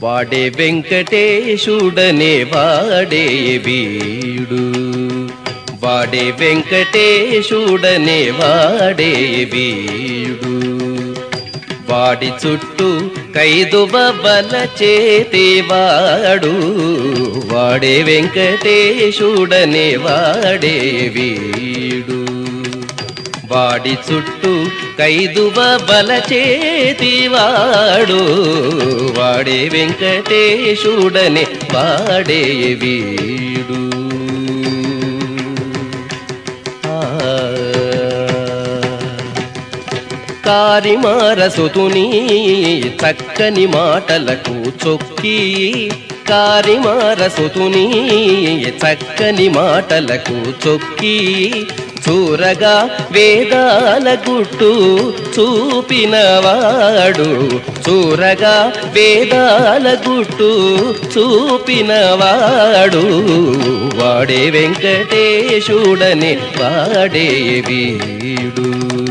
వాడే వెంకటేశుడనే వాడే వీడు, వాడే వెంకటేశుడనే వాడే వీడు. వాడి చుట్టూ కైదువ బల చేతేవాడు, వాడే వెంకటేశుడనే వాడే వీడు. వాడి చుట్టూ కైదువ బల చేతివాడు, వాడే వెంకటేశుడనే వాడే వీడు. కారిమారసుతుని చక్కని మాటలకు చొక్కి, కారిమారసుతుని చక్కని మాటలకు చొక్కి, చూరగా వేదాల గుట్టు చూపినవాడు, చూరగా వేదాల గుట్టు చూపినవాడు, వాడే వెంకటేశుడనే వాడే వీడు.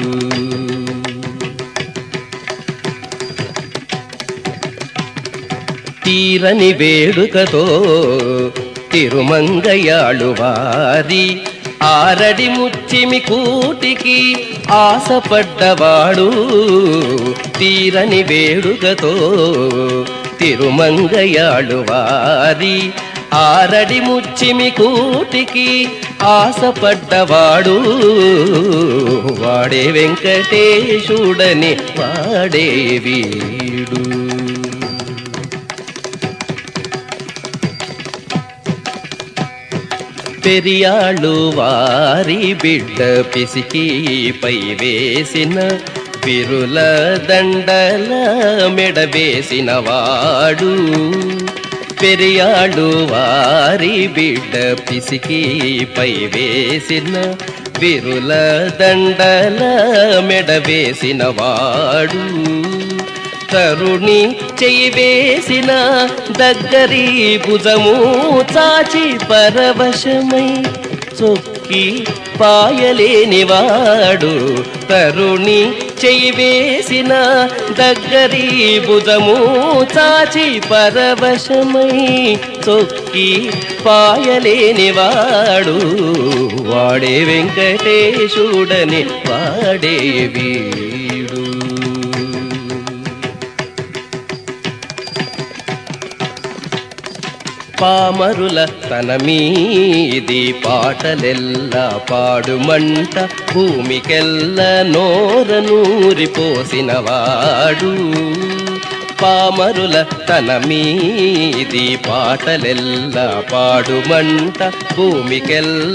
తీరని వేడుకతో తిరుమంగయాళువారి ఆరడి ముచ్చిమి కూటికి ఆశపడ్డవాడు, తీరని వేడుకతో తిరుమంగయాళువారి ఆరడి ముచ్చిమి కూటికి ఆశపడ్డవాడు, వాడే వెంకటేశుడనే వాడే వీడు. పెరియాళ్ళు వారి బిడ్డ పిసికి పై వేసిన విరుల దండల మెడవేసిన వాడు, పెరియాళ్ళు వారి బిడ్డ పిసికి పై వేసిన విరుల దండల మెడవేసిన వాడు, తరుణి చెయ్యి వేసిన దగ్గరి భుజము చాచి పరవశమై చొక్కి పాయలేనివాడు, తరుణి చెయ్యి వేసిన దగ్గరి భుజము చాచి పరవశమై చొక్కి పాయలేనివాడు, వాడే వెంకటేశుడనే వాడే వీడు. పామరుల తన మీది పాటలెల్లా పాడుమంట భూమికెల్ల నోరనూరిపోసినవాడు, పామరుల తన మీది పాటలెల్లా పాడుమంట భూమికెల్ల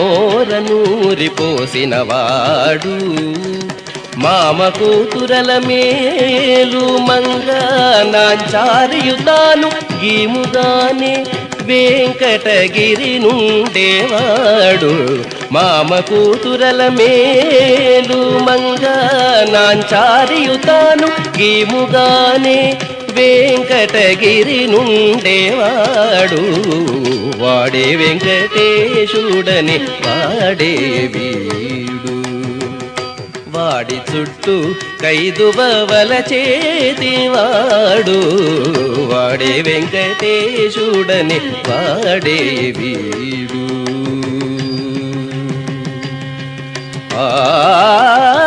నోరనూరిపోసినవాడు, మామ కూతురల మేలు మంగ నాంచారియుతాను గీముగానే వెంకటగిరి నుండేవాడు, మామ కూతురల మేలు మంగ నాంచారియుతాను గీముగానే వెంకటగిరి నుండేవాడు, వాడే వెంకటేశుడనే వాడే వీడు. వాడి చుట్టూ కైదువ బల చేతివాడు, వాడే వెంకటేశుడనే వాడే వీడు.